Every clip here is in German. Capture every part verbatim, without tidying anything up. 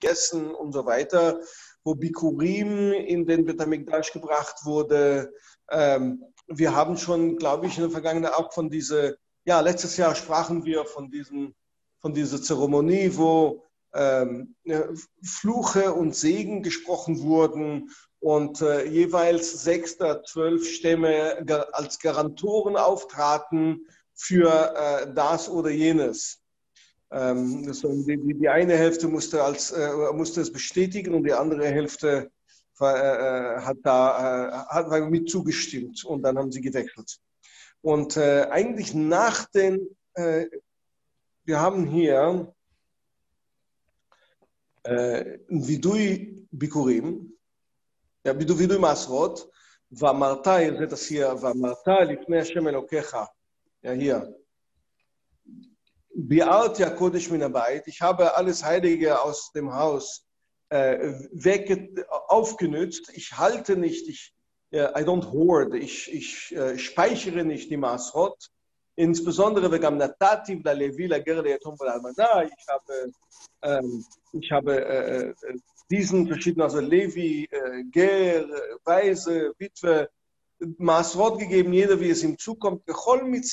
gegessen und so weiter, wo Bikurim in den Bet HaMikdash gebracht wurde. Ähm, wir haben schon, glaube ich, in der Vergangenheit auch von dieser, ja, letztes Jahr sprachen wir von, diesen, von dieser Zeremonie, wo ähm, Fluche und Segen gesprochen wurden und äh, jeweils sechs der zwölf Stämme als Garantoren auftraten für äh, das oder jenes. Ähm, das, die, die eine Hälfte musste, als, äh, musste es bestätigen und die andere Hälfte war, äh, hat da äh, hat mit zugestimmt und dann haben sie gewechselt. Und äh, eigentlich nach den, äh, wir haben hier וידוי ביקורים, וידוי מעשרות, ואמרת, זה תעשייה, ואמרת לפני השם אלוקיך, hier, ביארתי הקודש מן הבית, ich habe alles Heilige aus dem Haus äh, weg, aufgenützt, ich halte nicht, ich, uh, I don't hoard, ich, ich uh, speichere nicht die Masrot, insbesondere וגם נתתי ללוי, לגר, ליתום ולאלמנה, ich habe ähm, Ich habe äh, diesen verschiedenen, also Levi, äh, Ger, Weise, Witwe, Maßwort gegeben, jeder, wie es ihm zukommt. Ich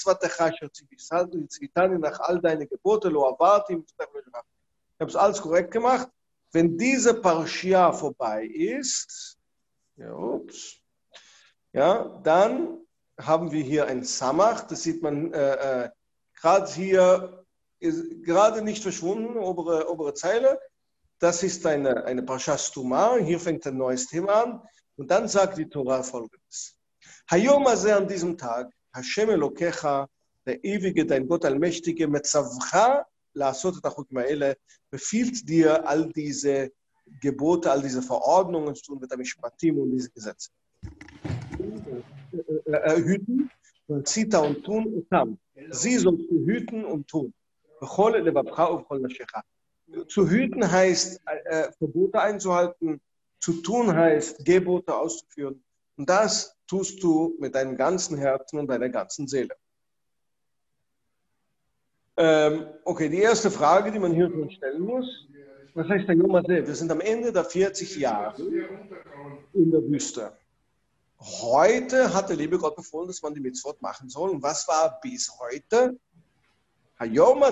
nach all deine Gebote, ich habe es alles korrekt gemacht. Wenn diese Parashia vorbei ist, ja, ups, ja, dann haben wir hier ein Samach, das sieht man äh, äh, gerade hier, ist gerade nicht verschwunden, obere, obere Zeile. Das ist eine, eine Parshas Tumah. Hier fängt ein neues Thema an. Und dann sagt die Torah Folgendes. Hayom hazeh, an diesem Tag, Hashem Elokecha, der Ewige, dein Gott Allmächtige, Metzavcha, la'asot et hachukim ha'ele, befiehlt dir all diese Gebote, all diese Verordnungen zu tun mit der Mishpatim und diese Gesetze. Hüten, Zita und tun und tam. Sie sollst du hüten und tun. Zu hüten heißt, äh, Verbote einzuhalten, zu tun heißt, Gebote auszuführen. Und das tust du mit deinem ganzen Herzen und deiner ganzen Seele. Ähm, okay, die erste Frage, die man hier schon stellen muss, was heißt der Yom Hazeh? Wir sind am Ende der vierzig Jahre in der Wüste. Heute hat der liebe Gott befohlen, dass man die Mitzvot machen soll. Und was war bis heute? Eine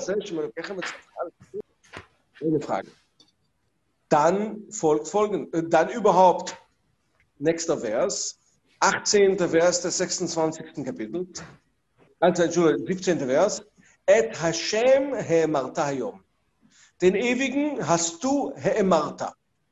Frage. Dann folgt folgend, dann überhaupt, nächster Vers, achtzehnter Vers des sechsundzwanzigsten Kapitels, also Entschuldigung, siebzehnter Vers, Et Hashem he'emarta hayom. Den Ewigen hast du he'emarta.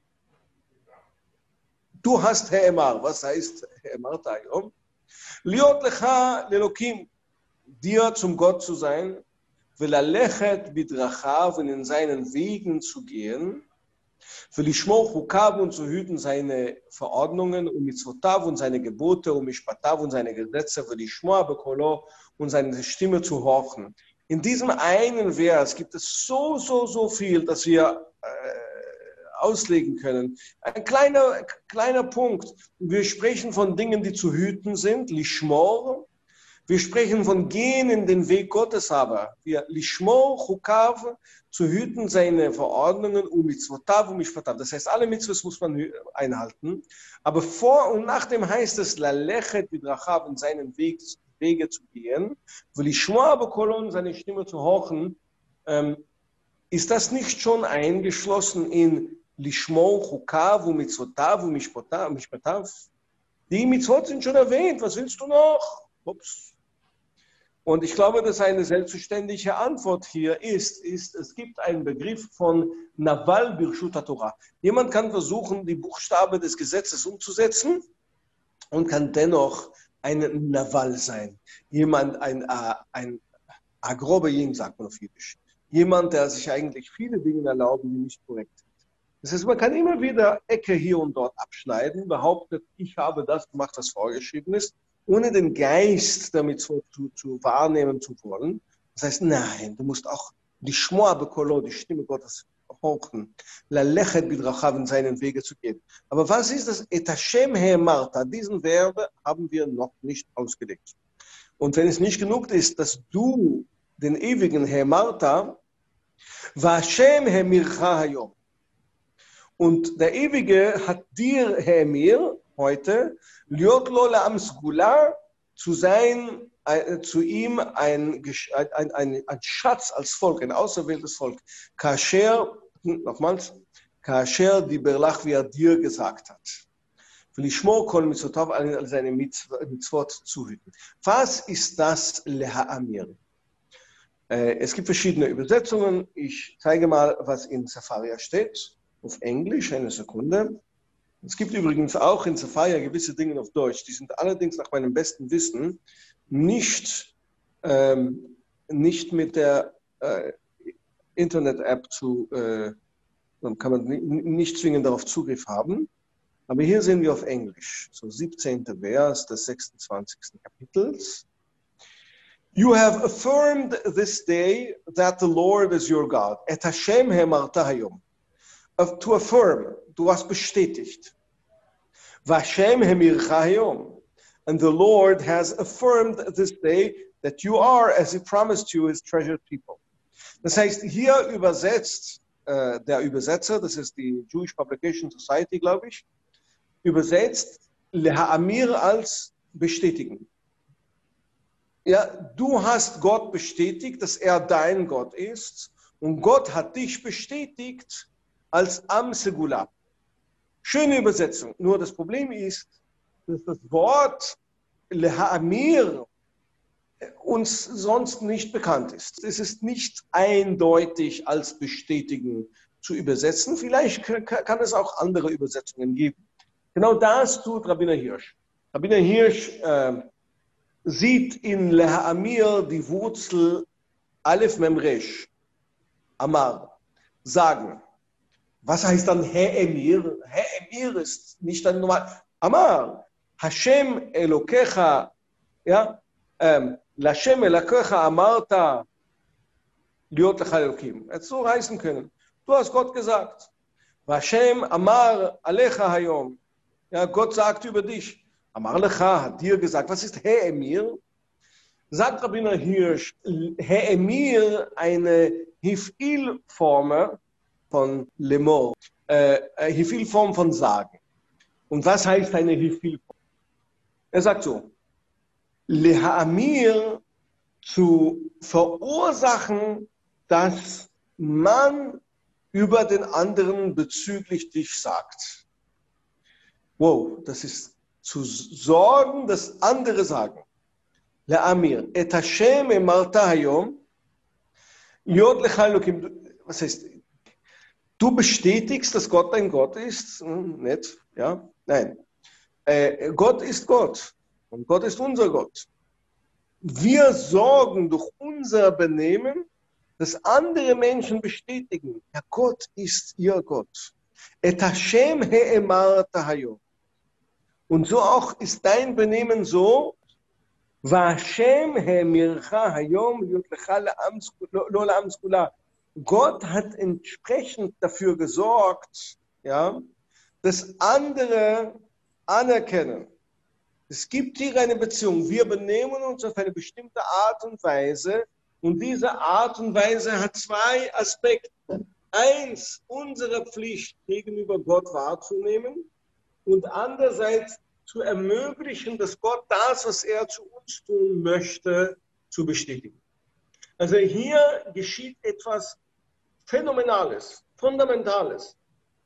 Du hast he'emar. Was heißt he'emarta hayom? Liot lecha lelokim, dir zum Gott zu sein, וללכת בדרכיו und in seinen Wegen zu gehen, ולשמור חוקיו und zu hüten seine Verordnungen und mitzvotav und seine Gebote und mishpatav und seine Gesetze, ולשמוע בקולו und seine Stimme zu horchen. In diesem einen Vers gibt es so, so, so viel, dass wir äh, auslegen können. Ein kleiner, kleiner Punkt. Wir sprechen von Dingen, die zu hüten sind, lishmor. Wir sprechen von gehen in den Weg Gottes, aber wir lishmor chukav, zu hüten seine Verordnungen und mitzvotav und mishpatav. Das heißt, alle Mitzvos muss man einhalten. Aber vor und nach dem heißt es lalechet bidrachav, in seinen Weg, Wege zu gehen, lishmor bekolon, seine Stimme zu horchen. Ähm, ist das nicht schon eingeschlossen in lishmor chukav und mitzvotav und mishpatav? Die Mitzvot sind schon erwähnt. Was willst du noch? Ups. Und ich glaube, dass eine selbstverständliche Antwort hier ist, ist, es gibt einen Begriff von Naval Birshut HaTorah. Jemand kann versuchen, die Buchstaben des Gesetzes umzusetzen und kann dennoch ein Naval sein. Jemand, ein, ein Agrobeyim, sagt man auf Jiddisch. Jemand, der sich eigentlich viele Dinge erlauben, die nicht korrekt sind. Das heißt, man kann immer wieder Ecke hier und dort abschneiden, behauptet, ich habe das gemacht, was vorgeschrieben ist, ohne den Geist damit zu, zu, zu wahrnehmen zu wollen. Das heißt, nein, du musst auch die Shmoa bekolo, die Stimme Gottes horchen, lalechet bidrachav, in seinen Wege zu gehen. Aber was ist das? Et Hashem he'emarta, diesen Verbe haben wir noch nicht ausgelegt. Und wenn es nicht genug ist, dass du den ewigen he'emarta, va Hashem he'mircha hayom, Und der Ewige hat dir, Herr Emir, heute, Liot lo la'am sgula, zu sein, äh, zu ihm ein, ein, ein, ein Schatz als Volk, ein auserwähltes Volk. Kasher, nochmals, Kasher diber lach, wie er dir gesagt hat. V'lishmor kol mitzotav, all seine Mitzvot zu hüten. Was ist das Leha'amir? Äh, es gibt verschiedene Übersetzungen. Ich zeige mal, was in Sefaria steht. Auf Englisch, eine Sekunde. Es gibt übrigens auch in Sefaria gewisse Dinge auf Deutsch. Die sind allerdings nach meinem besten Wissen nicht, ähm, nicht mit der äh, Internet-App zu, äh, kann man nicht zwingend darauf Zugriff haben. Aber hier sehen wir auf Englisch, so siebzehnter Vers des sechsundzwanzigsten Kapitels. You have affirmed this day that the Lord is your God. Et Hashem he'amarta hayom. To affirm, du hast bestätigt. Vashem he'mircha hayom. And the Lord has affirmed this day that you are, as he promised you, his treasured people. Das heißt, hier übersetzt äh, der Übersetzer, das ist die Jewish Publication Society, glaube ich, übersetzt Leha'amir als bestätigen. Ja, du hast Gott bestätigt, dass er dein Gott ist, und Gott hat dich bestätigt als Am Segula. Schöne Übersetzung. Nur das Problem ist, dass das Wort Leha'amir uns sonst nicht bekannt ist. Es ist nicht eindeutig als bestätigen zu übersetzen. Vielleicht kann es auch andere Übersetzungen geben. Genau das tut Rabbiner Hirsch. Rabbiner Hirsch äh, sieht in Leha'amir die Wurzel Aleph Mem Resh, Amar, sagen. Was heißt dann He'emir? He'emir ist nicht ein normal. Amar, Hashem Elokecha, ja, ähm, Lashem Elokecha Amarta, Liot Lecha Elokim. Hätte so heißen können. Du hast Gott gesagt. Hashem Amar Alecha Hayom. Ja, Gott sagt über dich. Amar Lecha hat dir gesagt. Was ist He'emir? Sagt Rabbiner Hirsch, He'emir eine Hifil-Form von Lemor, äh, Hifil-Form von Sagen. Und was heißt eine Hifil-Form? Er sagt so, Leha'amir zu verursachen, dass man über den anderen bezüglich dich sagt. Wow, das ist zu sorgen, dass andere sagen. Leha'amir, et Hashem emarta hayom, liot lecha elokim. Was heißt, du bestätigst, dass Gott dein Gott ist? Hm, nicht, ja? Nein. Äh, Gott ist Gott und Gott ist unser Gott. Wir sorgen durch unser Benehmen, dass andere Menschen bestätigen, ja, Gott ist ihr Gott. Et Hashem he'emarta hayom. Und so auch ist dein Benehmen so, Vashem he'mircha hayom liot lecha lo la'am sgula. Gott hat entsprechend dafür gesorgt, ja, dass andere anerkennen. Es gibt hier eine Beziehung. Wir benehmen uns auf eine bestimmte Art und Weise, und diese Art und Weise hat zwei Aspekte. Eins, unsere Pflicht gegenüber Gott wahrzunehmen, und andererseits zu ermöglichen, dass Gott das, was er zu uns tun möchte, zu bestätigen. Also hier geschieht etwas Phänomenales, Fundamentales.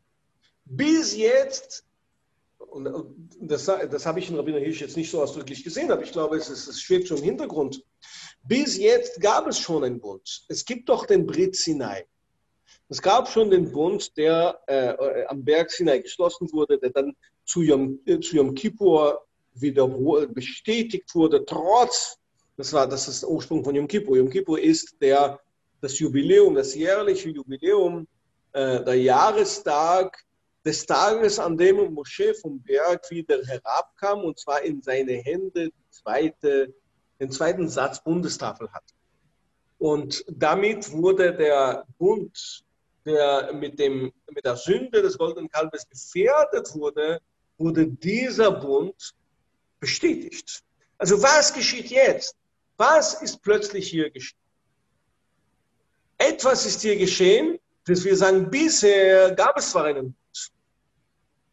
Bis jetzt, und das, das habe ich in Rabbiner Hirsch jetzt nicht so ausdrücklich gesehen, aber ich glaube, es, ist, es schwebt schon im Hintergrund. Bis jetzt gab es schon einen Bund. Es gibt doch den Brit Sinai. Es gab schon den Bund, der äh, am Berg Sinai geschlossen wurde, der dann zu Yom, äh, zu Yom Kippur wieder bestätigt wurde, trotz, das war das ist der Ursprung von Yom Kippur. Yom Kippur ist der, das Jubiläum, das jährliche Jubiläum, äh, der Jahrestag des Tages, an dem Mosche vom Berg wieder herabkam, und zwar in seine Hände die zweite, den zweiten Satz Bundestafel hatte. Und damit wurde der Bund, der mit, dem, mit der Sünde des goldenen Kalbes gefährdet wurde, wurde dieser Bund bestätigt. Also was geschieht jetzt? Was ist plötzlich hier geschehen? Etwas ist hier geschehen, dass wir sagen, bisher gab es zwar einen Bund,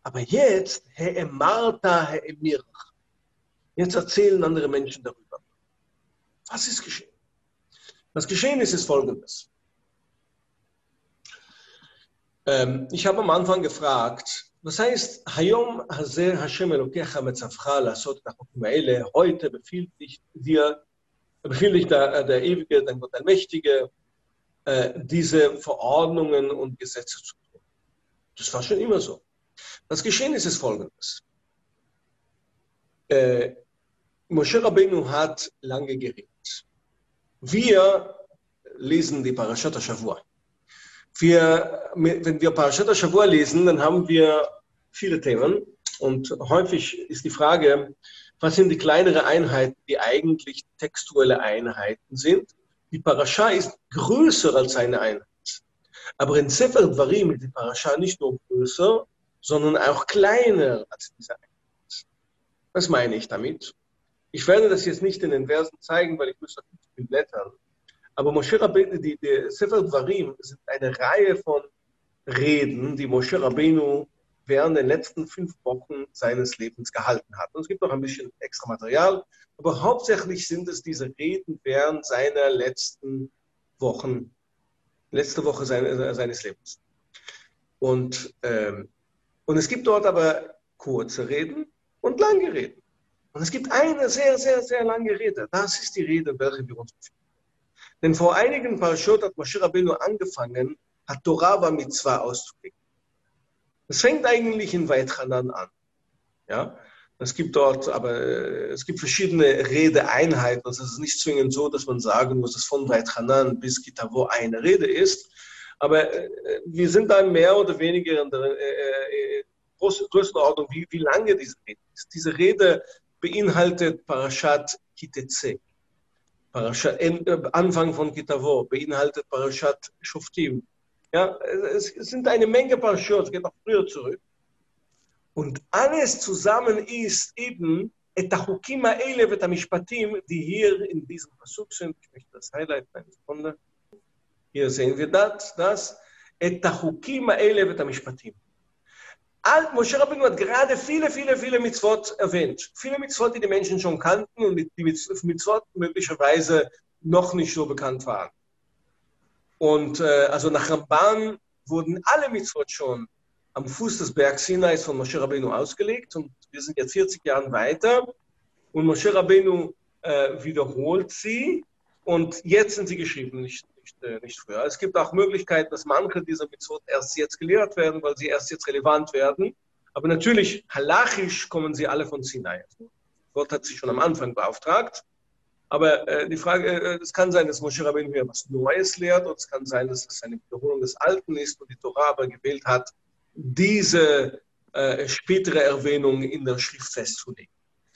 Aber jetzt, He'emarta He'emir. Jetzt erzählen andere Menschen darüber. Was ist geschehen? Was geschehen ist, ist Folgendes. Ähm, ich habe am Anfang gefragt, was heißt, Hayom Hazeh Hashem Elokecha Metzavcha Lasot Tachokim Ha'ele, heute befiehlt dich dir, befiehlt dich der, der Ewige, dein Gott Allmächtige, äh, diese Verordnungen und Gesetze zu tun. Das war schon immer so. Was geschehen ist, ist Folgendes. Äh, Moshe Rabbeinu hat lange geredet. Wir lesen die Parashat HaShavua. Wir, wenn wir Parashat HaShavua lesen, dann haben wir viele Themen. Und häufig ist die Frage, was sind die kleineren Einheiten, die eigentlich textuelle Einheiten sind. Die Parasha ist größer als eine Einheit. Aber in Sefer Dvarim ist die Parasha nicht nur größer, sondern auch kleiner als diese Einheit. Was meine ich damit? Ich werde das jetzt nicht in den Versen zeigen, weil ich muss nicht zu viel blättern. Aber Moshe Rabbeinu, die, die Sefer Dvarim sind eine Reihe von Reden, die Moshe Rabbeinu während den letzten fünf Wochen seines Lebens gehalten hat. Und es gibt noch ein bisschen extra Material, aber hauptsächlich sind es diese Reden während seiner letzten Wochen, letzte Woche seine, seines Lebens. Und, ähm, und es gibt dort aber kurze Reden und lange Reden. Und es gibt eine sehr, sehr, sehr lange Rede. Das ist die Rede, welche wir uns befinden. Denn vor einigen Parashot hat Moshe Rabbeinu angefangen, hat Torah wa Mitzvah auszulegen. Es fängt eigentlich in Vayetchanan an. Ja? Es gibt dort, aber es gibt verschiedene Redeeinheiten. Also es ist nicht zwingend so, dass man sagen muss, dass von Vayetchanan bis Kitavo eine Rede ist. Aber äh, wir sind dann mehr oder weniger in der äh, äh, Größenordnung, wie, wie lange diese Rede ist. Diese Rede beinhaltet Parashat Kitetse. Parashat, Anfang von Kitavo beinhaltet Parashat Shoftim. Ja, es, es sind eine Menge Parashot, es geht noch früher zurück. Und alles zusammen ist eben et hachukim ha'ele vet hamishpatim, die hier in diesem Pasuk sind. Ich möchte das Highlight eine Sekunde. Hier sehen wir das, das et hachukim ha'ele vet hamishpatim. Moshe Rabbeinu hat gerade viele, viele, viele Mitzvot erwähnt. Viele Mitzvot, die die Menschen schon kannten und die Mitzvot möglicherweise noch nicht so bekannt waren. Und äh, also nach Ramban wurden alle Mitzvot schon am Fuß des Bergs Sinai von Moshe Rabbeinu ausgelegt. Und wir sind jetzt vierzig Jahre weiter. Und Moshe Rabbeinu äh, wiederholt sie. Und jetzt sind sie geschrieben, nicht, nicht, äh, nicht früher. Es gibt auch Möglichkeiten, dass manche dieser Mitzvot erst jetzt gelehrt werden, weil sie erst jetzt relevant werden. Aber natürlich, halachisch kommen sie alle von Sinai. Gott hat sie schon am Anfang beauftragt. Aber äh, die Frage, äh, es kann sein, dass Moshe Rabbeinu hier was Neues lehrt, und es kann sein, dass es eine Wiederholung des Alten ist und die Torah aber gewählt hat, diese äh, spätere Erwähnung in der Schrift festzulegen.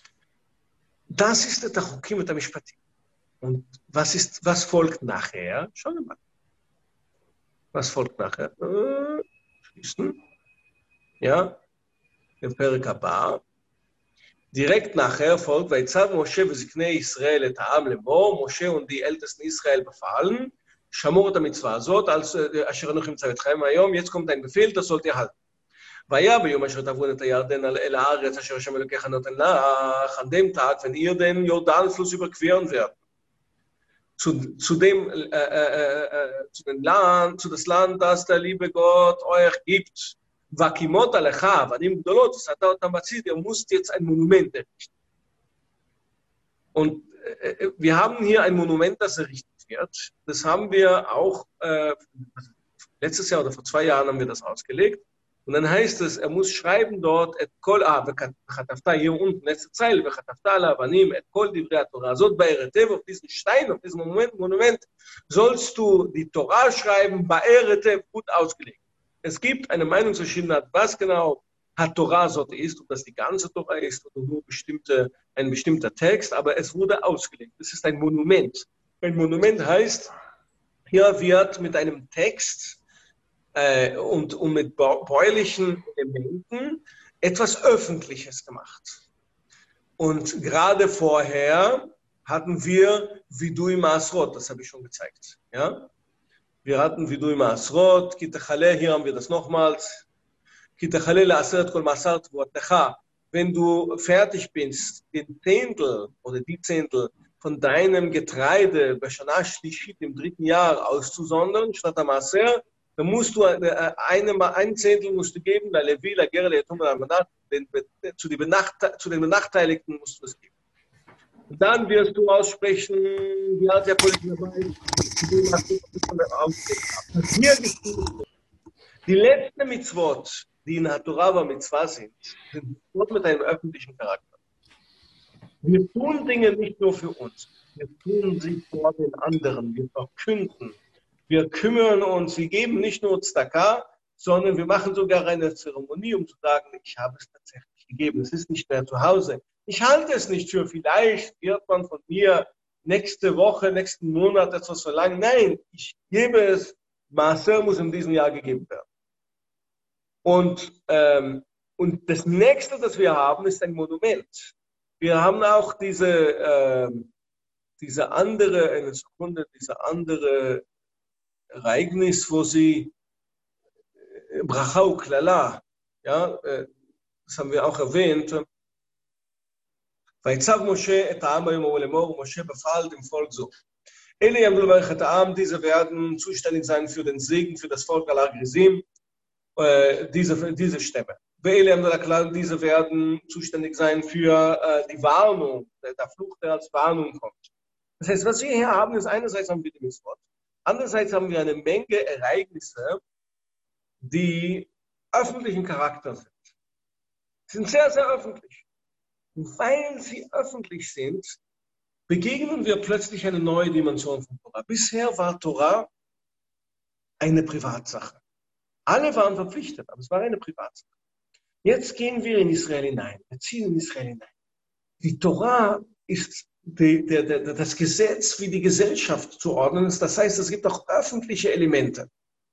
Das ist der Tachukim mit der Mishpatim. Und was, ist, was folgt nachher? Schauen wir mal. Was folgt nachher? Äh, schließen. Ja, im Perek Haba. Direkt nachher folgt, Vayitzav Moshe v'ziknei Israel et ha'am lemor, Moshe und die Ältesten Israel befahlen, Shamor et ha-mitzvah azot, als asher anochi mitzavetchem hayom, jetzt kommt ein Befehl, das sollt ihr halten. Vaya beyom asher tavun et hayarden el haaretz asher Hashem Elokecha noten lach, an dem Tag, wenn ihr den Jordanfluss überqueren werdet, zu, zu dem äh, äh, äh, zu dem Land, zu das Land, das der liebe Gott euch gibt, Vakimot alecha, Avadim Gdolot, Sata otam batzid, ihr müsst jetzt ein Monument errichten. Und äh, wir haben hier ein Monument, das errichtet wird. Das haben wir auch, äh, letztes Jahr oder vor zwei Jahren haben wir das ausgelegt. Und dann heißt es, er muss schreiben dort, et kol, ah, v'chatafta, hier unten, letzte Zeile, v'chatafta ala avanim, et kol divrei Torah, zot ba'eretev, auf diesen Stein, auf diesem Monument, Monument, sollst du die Torah schreiben, ba'eretev, gut ausgelegt. Es gibt eine Meinungsverschiedenheit, was genau Torah sollte ist, ob das die ganze Torah ist oder nur bestimmte, ein bestimmter Text, aber es wurde ausgelegt. Es ist ein Monument. Ein Monument heißt, hier wird mit einem Text äh, und, und mit baulichen Elementen etwas Öffentliches gemacht. Und gerade vorher hatten wir Vidui Maasrot, das habe ich schon gezeigt. Ja? Wir hatten Vidui Maasrot, Kitachale, hier haben wir das nochmals. wenn du fertig bist, den Zehntel oder die Zehntel von deinem Getreide im dritten Jahr auszusondern, statt der Maser, dann musst du eine, eine, ein Zehntel musst du geben, der Levi, der Gerle, der Tumor, den, zu, die Benachte, zu den Benachteiligten musst du es geben. Und dann wirst du aussprechen, wie hat der Politiker dabei, die letzte Mitzvot, die in der Torah war Mitzvah sind, sind Mitzvot mit einem öffentlichen Charakter. Wir tun Dinge nicht nur für uns, wir tun sie vor den anderen, wir verkünden, wir kümmern uns, wir geben nicht nur Tzedakah, sondern wir machen sogar eine Zeremonie, um zu sagen, ich habe es tatsächlich gegeben, es ist nicht mehr zu Hause. Ich halte es nicht für, vielleicht wird man von mir nächste Woche, nächsten Monat etwas verlangen. Nein, ich gebe es, Maaser muss in diesem Jahr gegeben werden. Und, ähm, und das nächste, das wir haben, ist ein Monument. Wir haben auch diese, äh, diese andere, eine Sekunde, diese andere Ereignis, wo sie Bracha uklala, ja, äh, das haben wir auch erwähnt. ויצב משה את העם היום ולאמור, ומשה befahl dem Volk so. Eli yamdu levarech et ha'am, diese werden zuständig sein für den Segen, für das Volk aller Gerizim, äh, diese, diese Stämme. Eli yamdu levarech, diese werden zuständig sein für äh, die Warnung, der, der Fluch, der als Warnung kommt. Das heißt, was wir hier haben, ist einerseits haben wir die Mitzvot, andererseits haben wir eine Menge Ereignisse, die öffentlichen Charakter sind. Sie sind sehr, sehr öffentlich. Und weil sie öffentlich sind, begegnen wir plötzlich eine neue Dimension von Torah. Bisher war Torah eine Privatsache. Alle waren verpflichtet, aber es war eine Privatsache. Jetzt gehen wir in Israel hinein. Wir ziehen in Israel hinein. Die Torah ist die, der, der, das Gesetz, wie die Gesellschaft zu ordnen ist. Das heißt, es gibt auch öffentliche Elemente.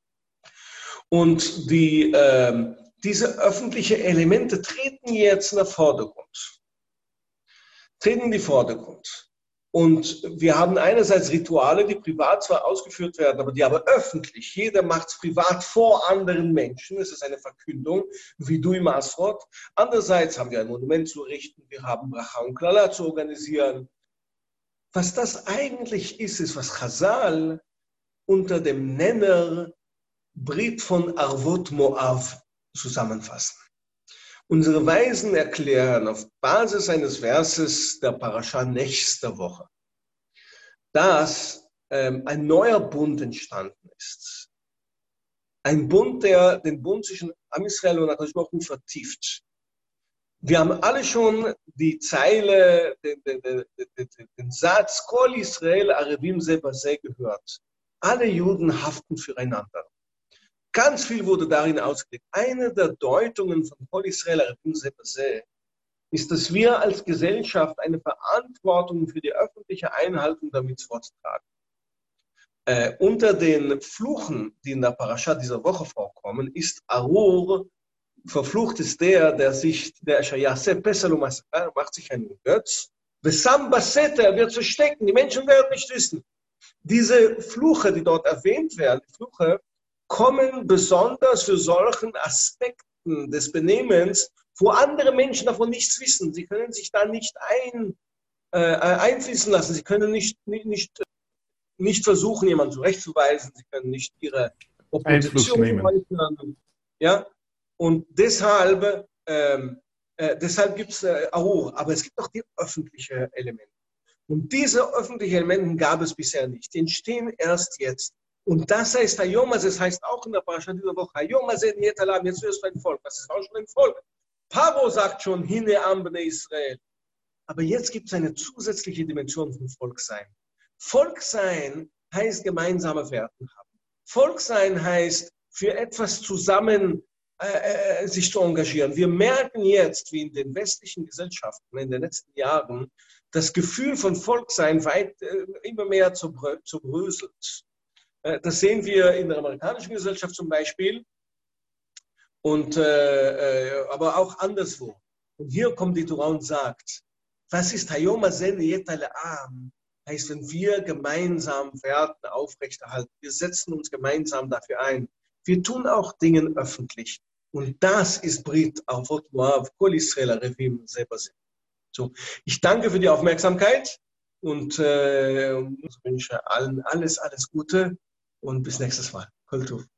Und die, äh, diese öffentlichen Elemente treten jetzt in den Vordergrund. Treten in den Vordergrund. Und wir haben einerseits Rituale, die privat zwar ausgeführt werden, aber die aber öffentlich. Jeder macht es privat vor anderen Menschen. Es ist eine Verkündung, wie du im Asrot. Andererseits haben wir ein Monument zu errichten. Wir haben Bracha und Klala zu organisieren. Was das eigentlich ist, ist, was Chazal unter dem Nenner Brit von Arvot Moav zusammenfassen. Unsere Weisen erklären auf Basis eines Verses der Parascha nächster Woche, dass ähm, ein neuer Bund entstanden ist. Ein Bund, der den Bund zwischen Am Israel und Akadosh Baruch Hu vertieft. Wir haben alle schon die Zeile, den, den, den, den, den Satz Kol Israel Arevim ze base gehört. Alle Juden haften füreinander. Ganz viel wurde darin ausgelegt. Eine der Deutungen von Kol Israel Arevim ze base ist, dass wir als Gesellschaft eine Verantwortung für die öffentliche Einhaltung der Mitzvot tragen. Äh, unter den Fluchen, die in der Parascha dieser Woche vorkommen, ist Arur, verflucht ist der, der sich, der macht sich einen Götz, er wird verstecken, die Menschen werden nicht wissen. Diese Fluche, die dort erwähnt werden, die Fluche, kommen besonders für solchen Aspekten des Benehmens, wo andere Menschen davon nichts wissen. Sie können sich da nicht ein, äh, einfließen lassen, sie können nicht, nicht, nicht, nicht versuchen, jemanden zurechtzuweisen, sie können nicht ihre Opposition äußern. Ja? Und deshalb, ähm, äh, deshalb gibt es äh, Arur, aber es gibt auch die öffentlichen Elemente. Und diese öffentlichen Elemente gab es bisher nicht. Die entstehen erst jetzt. Und das heißt Hayom, also es heißt auch in der Parascha dieser Woche, Hayom, jetzt wirst du ein Volk. Das ist auch schon ein Volk. Paro sagt schon, Hine am Bnei Israel. Aber jetzt gibt es eine zusätzliche Dimension von Volksein. Volksein heißt gemeinsame Werten haben. Volksein heißt, für etwas zusammen äh, äh, sich zu engagieren. Wir merken jetzt, wie in den westlichen Gesellschaften in den letzten Jahren das Gefühl von Volksein weit äh, immer mehr zerbröselt. Äh, das sehen wir in der amerikanischen Gesellschaft zum Beispiel, und, äh, äh, aber auch anderswo. Und hier kommt die Torah und sagt, was ist Hayom Hazen Yetale Am? Heißt, wenn wir gemeinsam Werte aufrechterhalten, wir setzen uns gemeinsam dafür ein. Wir tun auch Dinge öffentlich. Und das ist Brit Avot Moav, Kol Israel Arevim Zeh. So, ich danke für die Aufmerksamkeit und äh, wünsche allen alles, alles Gute und bis nächstes Mal. Kol Tov.